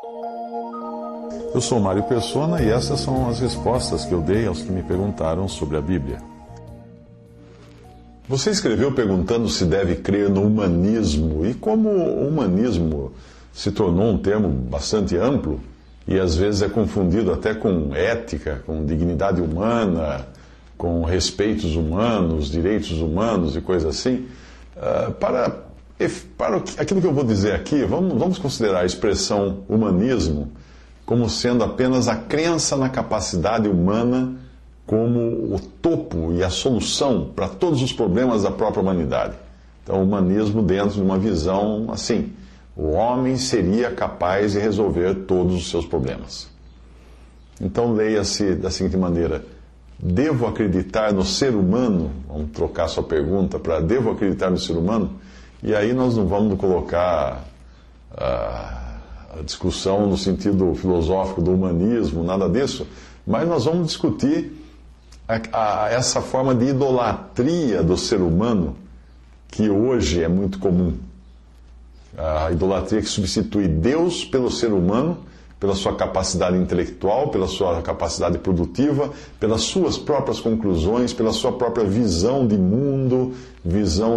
Eu sou Mário Persona e essas são as respostas que eu dei aos que me perguntaram sobre a Bíblia. Você escreveu perguntando se deve crer no humanismo e como o humanismo se tornou um termo bastante amplo e às vezes é confundido até com ética, com dignidade humana, com respeitos humanos, direitos humanos e coisas assim. Para aquilo que eu vou dizer aqui, vamos considerar a expressão humanismo como sendo apenas a crença na capacidade humana como o topo e a solução para todos os problemas da própria humanidade. Então, o humanismo dentro de uma visão assim: o homem seria capaz de resolver todos os seus problemas. Então, leia-se da seguinte maneira: devo acreditar no ser humano? Vamos trocar sua pergunta para devo acreditar no ser humano? E aí nós não vamos colocar a discussão no sentido filosófico do humanismo, nada disso, mas nós vamos discutir essa forma de idolatria do ser humano que hoje é muito comum. A idolatria que substitui Deus pelo ser humano, pela sua capacidade intelectual, pela sua capacidade produtiva, pelas suas próprias conclusões, pela sua própria visão de mundo, visão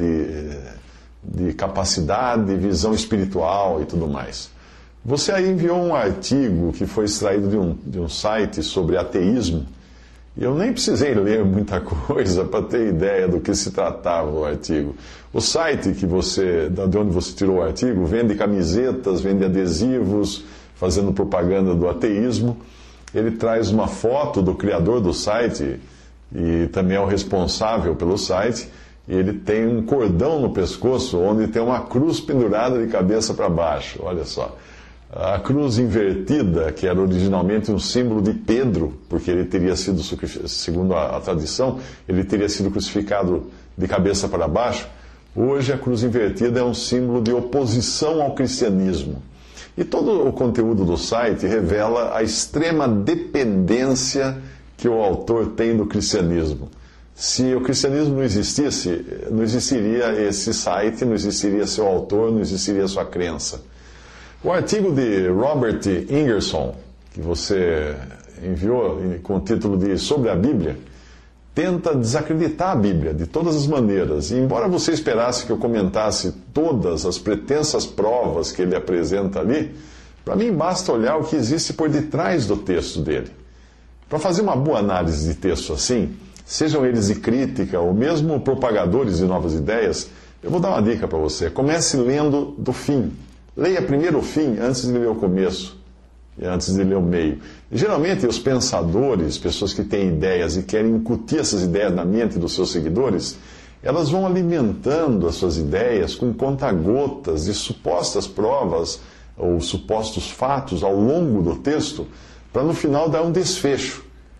de capacidade, visão espiritual e tudo mais. Você aí enviou um artigo que foi extraído de um site sobre ateísmo, e eu nem precisei ler muita coisa para ter ideia do que se tratava o artigo. O site de onde você tirou o artigo vende camisetas, vende adesivos, fazendo propaganda do ateísmo. Ele traz uma foto do criador do site, e também é o responsável pelo site, e ele tem um cordão no pescoço onde tem uma cruz pendurada de cabeça para baixo. Olha só. A cruz invertida, que era originalmente um símbolo de Pedro, porque ele teria sido, segundo a tradição, ele teria sido crucificado de cabeça para baixo. Hoje a cruz invertida é um símbolo de oposição ao cristianismo. E todo o conteúdo do site revela a extrema dependência que o autor tem do cristianismo. Se o cristianismo não existisse, não existiria esse site, não existiria seu autor, não existiria sua crença. O artigo de Robert Ingerson, que você enviou com o título de Sobre a Bíblia, tenta desacreditar a Bíblia de todas as maneiras. E embora você esperasse que eu comentasse todas as pretensas provas que ele apresenta ali, para mim basta olhar o que existe por detrás do texto dele. Para fazer uma boa análise de texto assim, sejam eles de crítica ou mesmo propagadores de novas ideias, eu vou dar uma dica para você. Comece lendo do fim. Leia primeiro o fim antes de ler o começo e antes de ler o meio. E, geralmente os pensadores, pessoas que têm ideias e querem incutir essas ideias na mente dos seus seguidores, elas vão alimentando as suas ideias com conta-gotas de supostas provas ou supostos fatos ao longo do texto, para no final dar um desfecho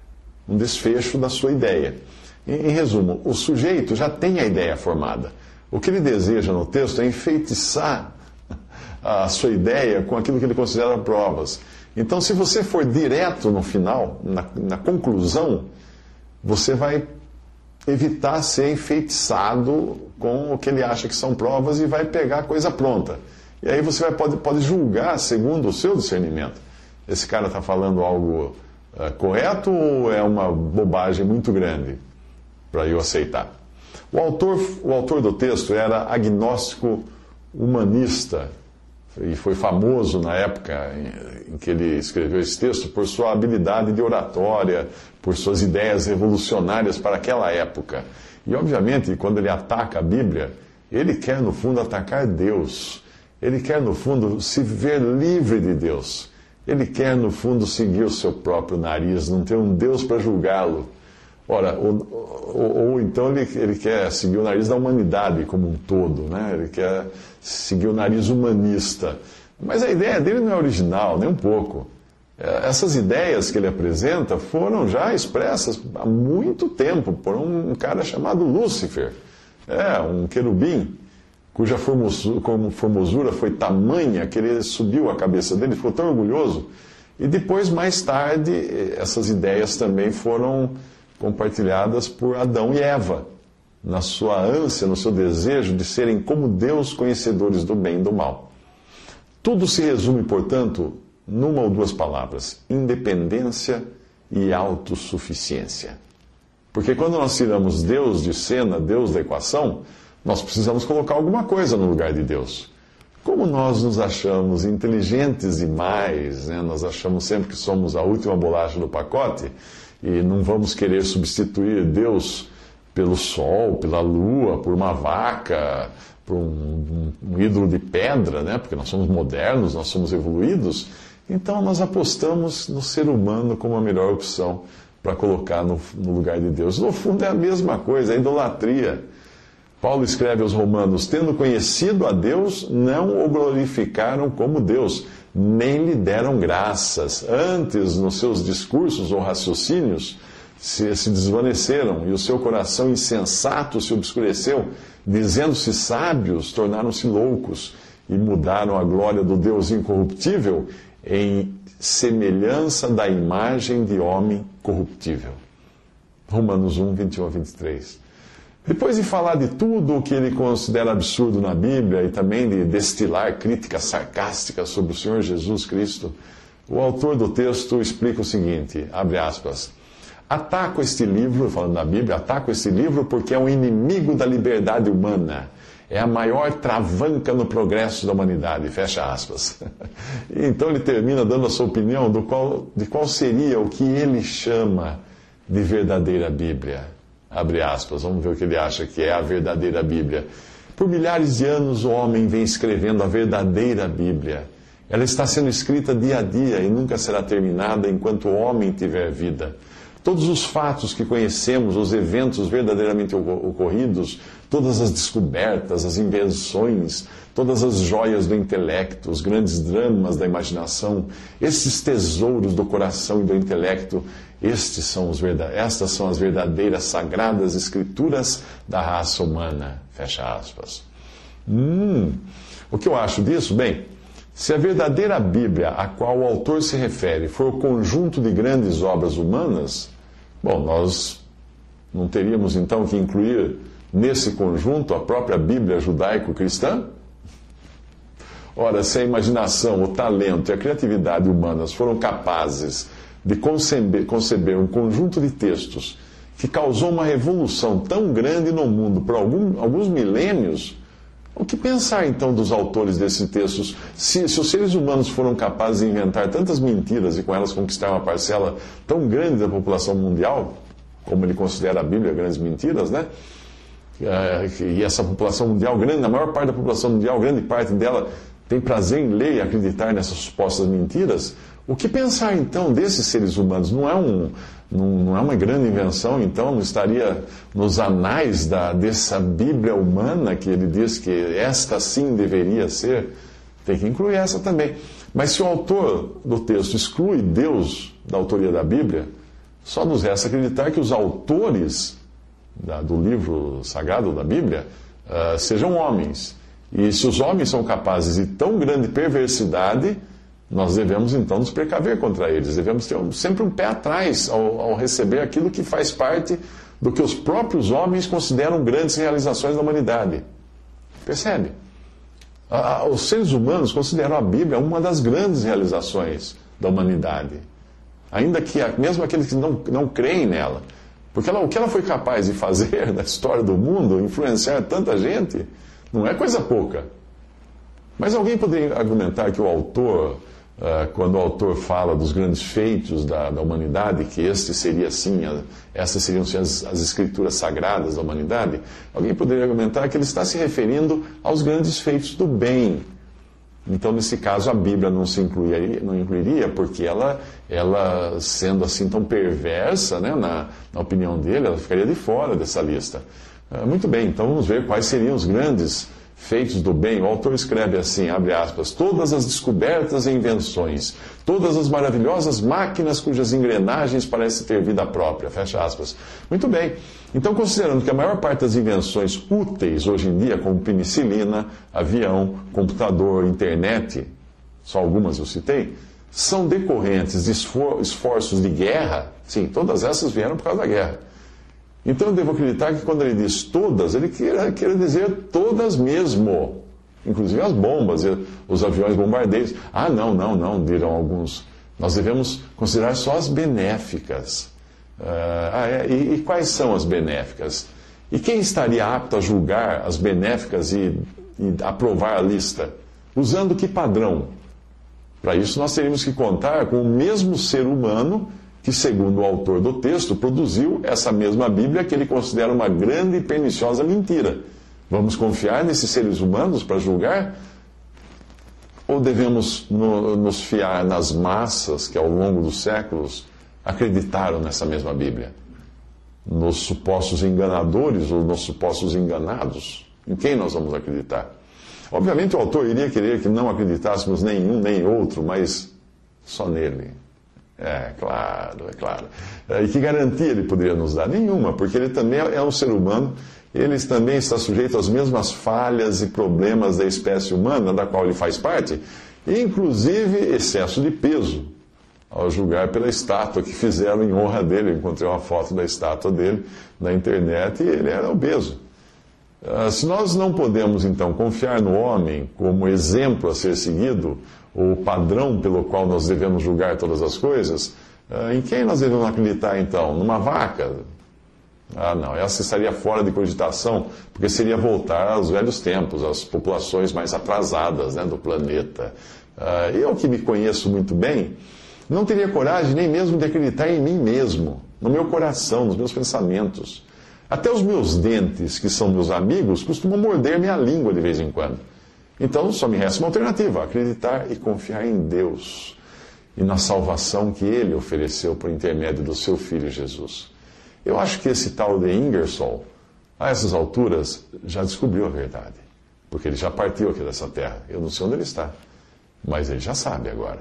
da sua ideia. Em resumo, o sujeito já tem a ideia formada. O que ele deseja no texto é enfeitiçar a sua ideia com aquilo que ele considera provas. Então, se você for direto no final, na conclusão, você vai evitar ser enfeitiçado com o que ele acha que são provas e vai pegar a coisa pronta. E aí você pode julgar segundo o seu discernimento. Esse cara está falando algo correto ou é uma bobagem muito grande para eu aceitar? O autor do texto era agnóstico humanista, e foi famoso na época em que ele escreveu esse texto por sua habilidade de oratória, por suas ideias revolucionárias para aquela época. E, obviamente, quando ele ataca a Bíblia, ele quer, no fundo, atacar Deus. Ele quer, no fundo, se ver livre de Deus. Ele quer, no fundo, seguir o seu próprio nariz, não ter um Deus para julgá-lo. Ora, ou então ele quer seguir o nariz da humanidade como um todo, né? Ele quer seguir o nariz humanista. Mas a ideia dele não é original, nem um pouco. Essas ideias que ele apresenta foram já expressas há muito tempo por um cara chamado Lúcifer. Um querubim, cuja formosura foi tamanha que ele subiu a cabeça dele, ficou tão orgulhoso. E depois, mais tarde, essas ideias também foram compartilhadas por Adão e Eva, na sua ânsia, no seu desejo de serem como Deus, conhecedores do bem e do mal. Tudo se resume, portanto, numa ou duas palavras: independência e autossuficiência. Porque quando nós tiramos Deus de cena, Deus da equação, nós precisamos colocar alguma coisa no lugar de Deus. Como nós nos achamos inteligentes demais, né? Nós achamos sempre que somos a última bolacha do pacote e não vamos querer substituir Deus pelo sol, pela lua, por uma vaca, por um ídolo de pedra, né? Porque nós somos modernos, nós somos evoluídos. Então nós apostamos no ser humano como a melhor opção para colocar no lugar de Deus. No fundo é a mesma coisa, é idolatria. Paulo escreve aos Romanos: tendo conhecido a Deus, não o glorificaram como Deus, nem lhe deram graças. Antes, nos seus discursos ou raciocínios, se desvaneceram, e o seu coração insensato se obscureceu. Dizendo-se sábios, tornaram-se loucos, e mudaram a glória do Deus incorruptível em semelhança da imagem de homem corruptível. Romanos 1, 21 a 23. Depois de falar de tudo o que ele considera absurdo na Bíblia e também de destilar críticas sarcásticas sobre o Senhor Jesus Cristo, o autor do texto explica o seguinte, abre aspas: ataco este livro, falando da Bíblia, ataco este livro porque é um inimigo da liberdade humana. É a maior travanca no progresso da humanidade, fecha aspas. Então ele termina dando a sua opinião de qual seria o que ele chama de verdadeira Bíblia. Abre aspas, vamos ver o que ele acha que é a verdadeira Bíblia. Por milhares de anos o homem vem escrevendo a verdadeira Bíblia. Ela está sendo escrita dia a dia e nunca será terminada enquanto o homem tiver vida. Todos os fatos que conhecemos, os eventos verdadeiramente ocorridos, todas as descobertas, as invenções, todas as joias do intelecto, os grandes dramas da imaginação, esses tesouros do coração e do intelecto, estas são as verdadeiras sagradas escrituras da raça humana. Fecha aspas. O que eu acho disso? Bem, se a verdadeira Bíblia a qual o autor se refere for o conjunto de grandes obras humanas, bom, nós não teríamos então que incluir nesse conjunto a própria Bíblia judaico-cristã? Ora, se a imaginação, o talento e a criatividade humanas foram capazes de conceber um conjunto de textos que causou uma revolução tão grande no mundo por alguns milênios, o que pensar então dos autores desses textos? Se os seres humanos foram capazes de inventar tantas mentiras e com elas conquistar uma parcela tão grande da população mundial, como ele considera a Bíblia grandes mentiras, né? E essa população mundial grande, a maior parte da população mundial, grande parte dela tem prazer em ler e acreditar nessas supostas mentiras, o que pensar então desses seres humanos? Não é uma grande invenção, então? Não estaria nos anais dessa Bíblia humana que ele diz que esta sim deveria ser? Tem que incluir essa também. Mas se o autor do texto exclui Deus da autoria da Bíblia, só nos resta acreditar que os autores do livro sagrado da Bíblia sejam homens. E se os homens são capazes de tão grande perversidade, nós devemos então nos precaver contra eles. Devemos ter sempre um pé atrás ao receber aquilo que faz parte do que os próprios homens consideram grandes realizações da humanidade. Percebe? Os seres humanos consideram a Bíblia uma das grandes realizações da humanidade. Ainda que mesmo aqueles que não creem nela. Porque o que ela foi capaz de fazer na história do mundo, influenciar tanta gente, não é coisa pouca. Mas alguém poderia argumentar que o autor, quando o autor fala dos grandes feitos da humanidade, que essas seriam as escrituras sagradas da humanidade, alguém poderia argumentar que ele está se referindo aos grandes feitos do bem. Então, nesse caso, a Bíblia não incluiria, porque ela sendo assim tão perversa, né, na opinião dele, ela ficaria de fora dessa lista. Muito bem, então vamos ver quais seriam os grandes feitos do bem. O autor escreve assim, abre aspas: todas as descobertas e invenções, todas as maravilhosas máquinas cujas engrenagens parecem ter vida própria, fecha aspas. Muito bem, então considerando que a maior parte das invenções úteis hoje em dia, como penicilina, avião, computador, internet, só algumas eu citei, são decorrentes de esforços de guerra, sim, todas essas vieram por causa da guerra. Então eu devo acreditar que quando ele diz todas, ele queira dizer todas mesmo. inclusive as bombas, os aviões bombardeiros. Ah, não, dirão alguns. Nós devemos considerar só as benéficas. E quais são as benéficas? E quem estaria apto a julgar as benéficas e aprovar a lista? Usando que padrão? Para isso, nós teríamos que contar com o mesmo ser humano que, segundo o autor do texto, produziu essa mesma Bíblia que ele considera uma grande e perniciosa mentira. Vamos confiar nesses seres humanos para julgar? Ou devemos nos fiar nas massas que, ao longo dos séculos, acreditaram nessa mesma Bíblia? Nos supostos enganadores ou nos supostos enganados? Em quem nós vamos acreditar? Obviamente o autor iria querer que não acreditássemos nenhum nem outro, mas só nele. É claro. E que garantia ele poderia nos dar? Nenhuma, porque ele também é um ser humano, ele também está sujeito às mesmas falhas e problemas da espécie humana, da qual ele faz parte, inclusive excesso de peso, ao julgar pela estátua que fizeram em honra dele. Eu encontrei uma foto da estátua dele na internet e ele era obeso. Se nós não podemos, então, confiar no homem como exemplo a ser seguido, ou padrão pelo qual nós devemos julgar todas as coisas, em quem nós devemos acreditar, então? Numa vaca? Não, essa estaria fora de cogitação, porque seria voltar aos velhos tempos, às populações mais atrasadas, né, do planeta. Eu, que me conheço muito bem, não teria coragem nem mesmo de acreditar em mim mesmo, no meu coração, nos meus pensamentos. Até os meus dentes, que são meus amigos, costumam morder minha língua de vez em quando. Então só me resta uma alternativa: acreditar e confiar em Deus e na salvação que Ele ofereceu por intermédio do seu Filho Jesus. Eu acho que esse tal de Ingersoll, a essas alturas, já descobriu a verdade, porque ele já partiu aqui dessa terra. Eu não sei onde ele está, mas ele já sabe agora.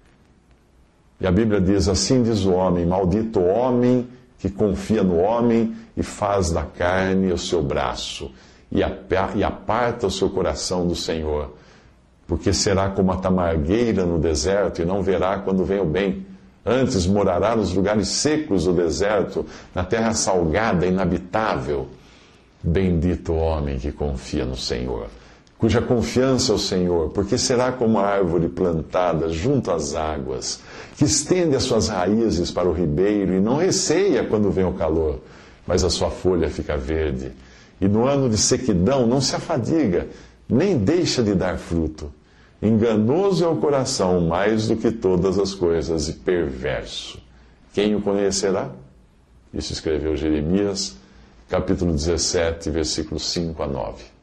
E a Bíblia diz: assim diz o homem, maldito o homem que confia no homem e faz da carne o seu braço, e aparta o seu coração do Senhor, porque será como a tamargueira no deserto, e não verá quando vem o bem. Antes morará nos lugares secos do deserto, na terra salgada, inabitável. Bendito o homem que confia no Senhor, cuja confiança é o Senhor, porque será como a árvore plantada junto às águas, que estende as suas raízes para o ribeiro e não receia quando vem o calor, mas a sua folha fica verde. E no ano de sequidão não se afadiga, nem deixa de dar fruto. Enganoso é o coração mais do que todas as coisas e perverso. Quem o conhecerá? Isso escreveu Jeremias, capítulo 17, versículos 5 a 9.